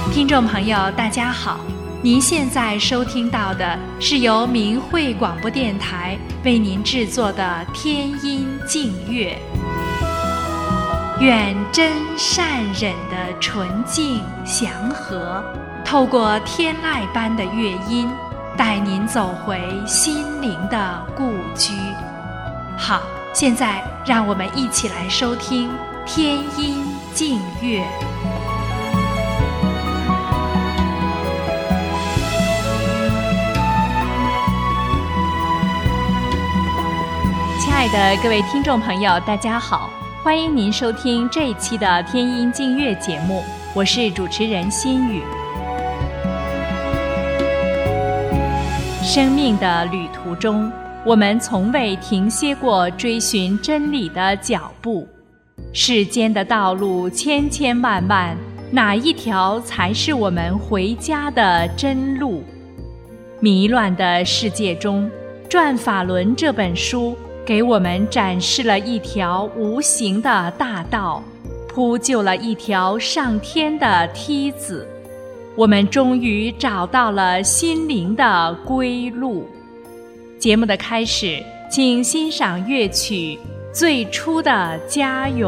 听众朋友大家好，您现在收听到的是由明慧广播电台为您制作的天音净乐。愿真善忍的纯净祥和，透过天籁般的乐音，带您走回心灵的故居。好，现在让我们一起来收听天音净乐。亲爱的各位听众朋友大家好，欢迎您收听这一期的天音净乐节目，我是主持人心雨。生命的旅途中，我们从未停歇过追寻真理的脚步。世间的道路千千万万，哪一条才是我们回家的真路？迷乱的世界中，《转法轮》这本书给我们展示了一条无形的大道，铺就了一条上天的梯子。我们终于找到了心灵的归路。节目的开始，请欣赏乐曲《最初的家园》。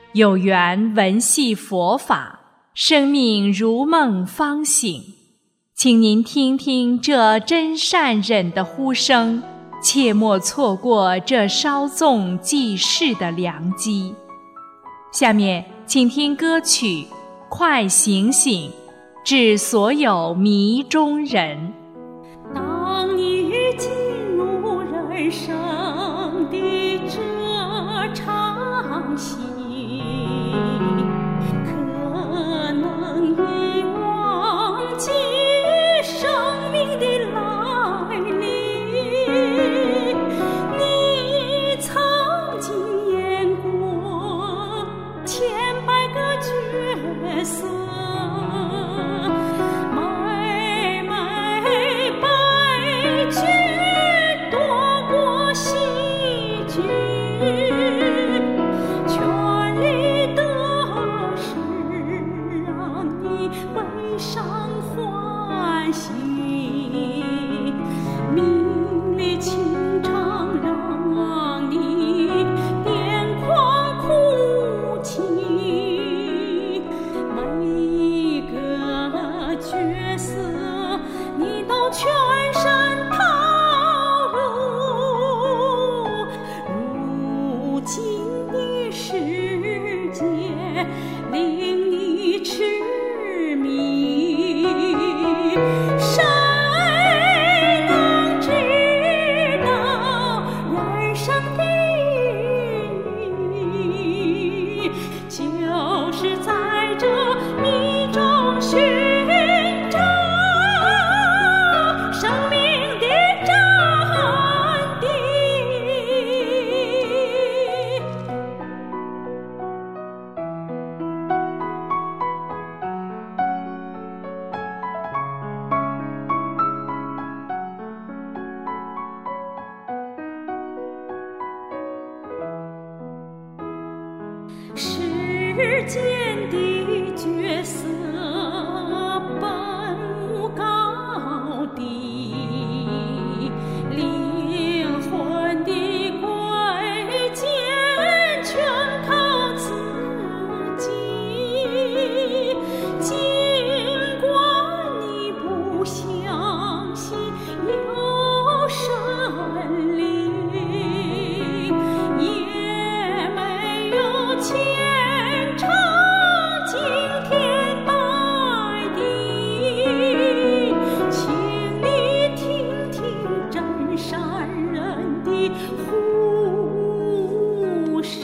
有缘闻系佛法，生命如梦方醒。请您听听这真善忍的呼声，切莫错过这稍纵即逝的良机。下面请听歌曲《快醒醒》，致所有迷中人。 当你进入人生的这场戏，可能已忘记生命的来历。你曾经演过千百个角色，每白驹多过戏剧，权力的事让你悲伤欢喜，名利情场让你癫狂哭泣，每一个角色你都全身投入。如今的世界令你痴迷，谁能知道人生的意义？就是在这迷中寻找生命的真谛。世间的角色本无高低，灵魂的贵贱全靠自己。尽管你不相信有神灵，也没有千场惊天败地，请你听听真善人的呼声。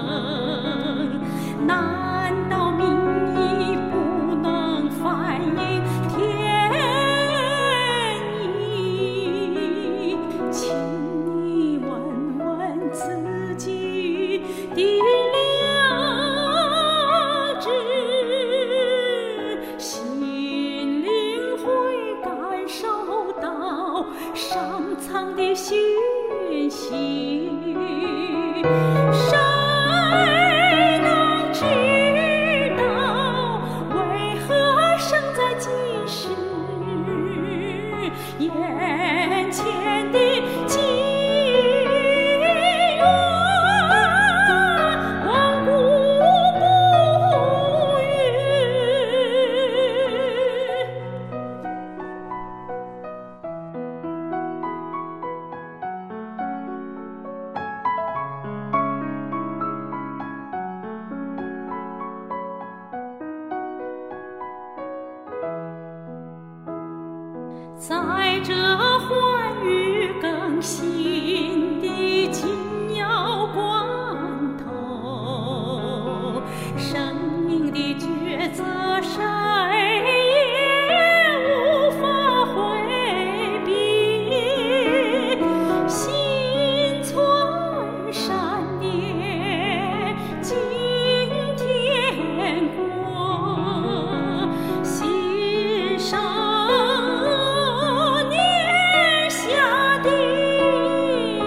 难道民意不能反映天意？请你问问自己的良知，心灵会感受到上苍的讯息。谁能知道为何生在今世，眼前的机缘顽固不渝。在这欢愉更新的紧要关头，生命的抉择谁也无法回避。心存善念，今天过，心上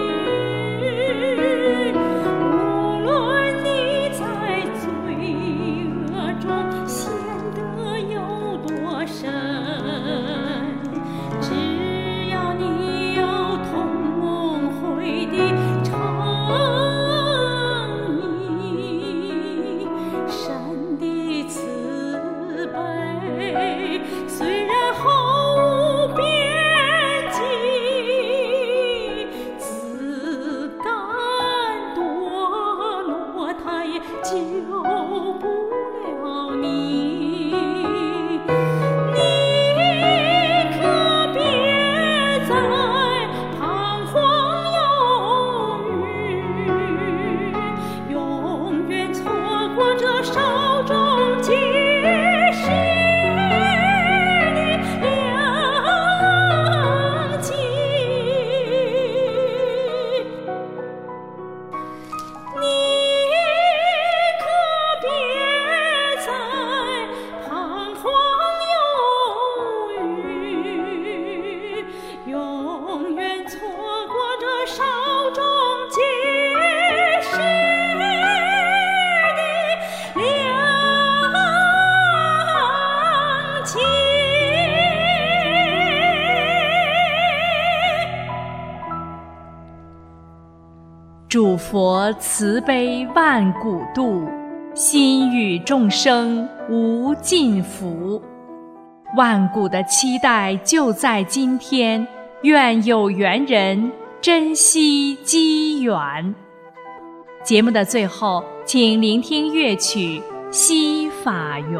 无论你在最救不了你，你可别再彷徨犹豫，永远错过这手中结实的良机。你可别再彷徨犹豫，永远错过这手中结实的良机。 主佛慈悲万古度，心与众生无尽福。万古的期待就在今天，愿有缘人珍惜机缘。节目的最后，请聆听乐曲《西法缘》。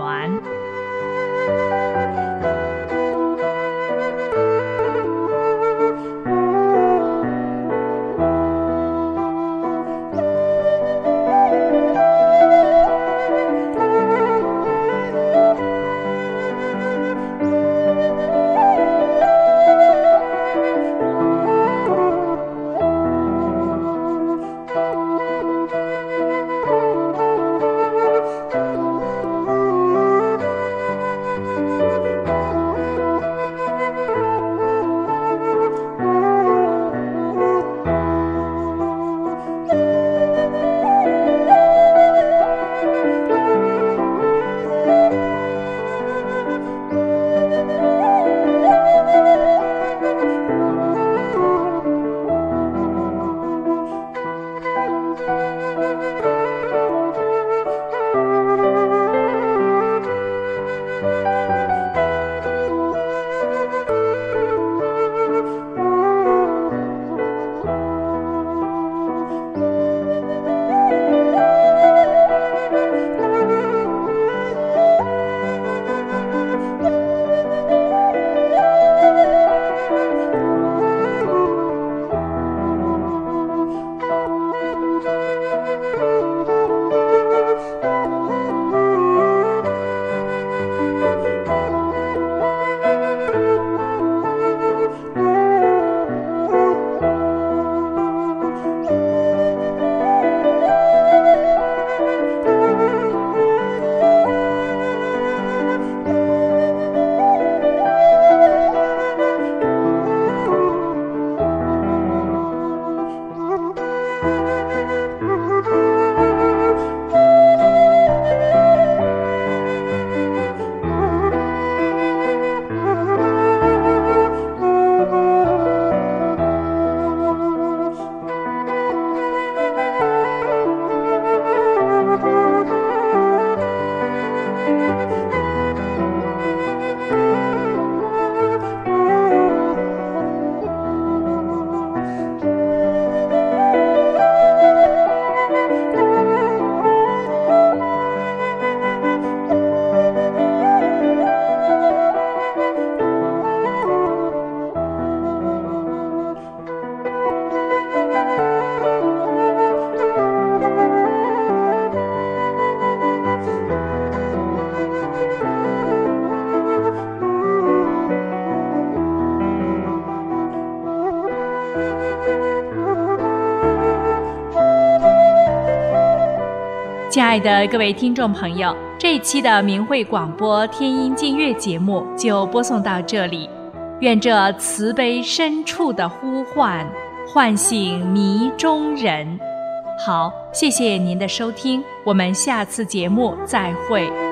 亲爱的各位听众朋友，这一期的明慧广播天音净月节目就播送到这里。愿这慈悲深处的呼唤唤醒迷中人。好，谢谢您的收听，我们下次节目再会。